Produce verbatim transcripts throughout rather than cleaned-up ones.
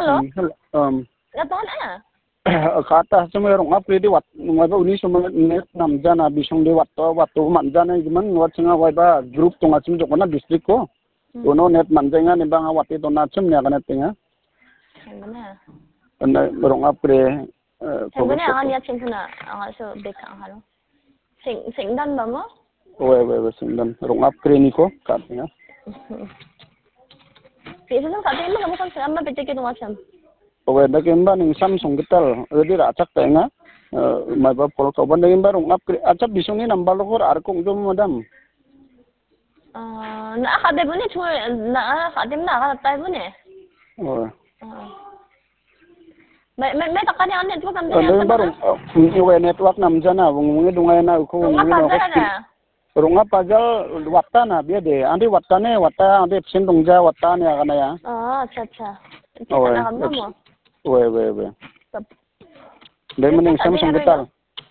halo. Um. Ya tuhan ah. Kata semua orang apa di wat, ngapa ini semua net enam jana bisung di wat wat tu manjana gimana wat singa waiba grup tu ngacim tu kena distrik ko. Uno net manjanga ni bang wat itu nacim ni akan tinga. Mana? Anda orang apa? Mana akan ya cintuna, akan so bekang halo. Sing singdan bamo? Wei wei wei singdan. Orang apa ni ko katanya? Biasa tu katanya mana kamu kan selama betul kita macam. Oke, dah kembar nih Samsung getal, jadi acak tengah, macam pol kawan dah kembar ungap, acak bisungnya nambah lokor arkung tu madam. Ah, nak ada bunyi tu, nak ada mana ada bunyi. Oh. May may may takkan yang network kan Dah kembar ungap network nam jana, ungungnya dungai na uku ungungnya na. Rungap pajal watta na biar deh, andi watta ne watta andi absen dongja watta ne akan ya. Oh, acha acha. Oh. Wei wei wei. Dia mending Samsung getal.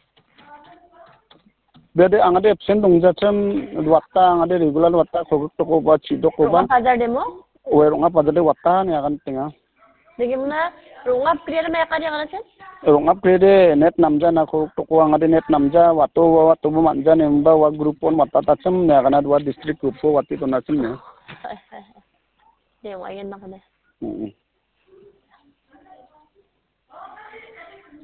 Dia ada angade absen dong jacem watta angade regular watta kogok toko buat cidok koban. Rungap pajar demo? Wei rungap pajar de watta ni akan tengah. Bagaimana rungap kriya na kaya kan sih? Rungap kriya de net namja na kogok toko angade net namja watto watto manja nemba wa grupon watta tacem ni akan dua distrik grupo watti to nacem ni. Dia wayan nak deh.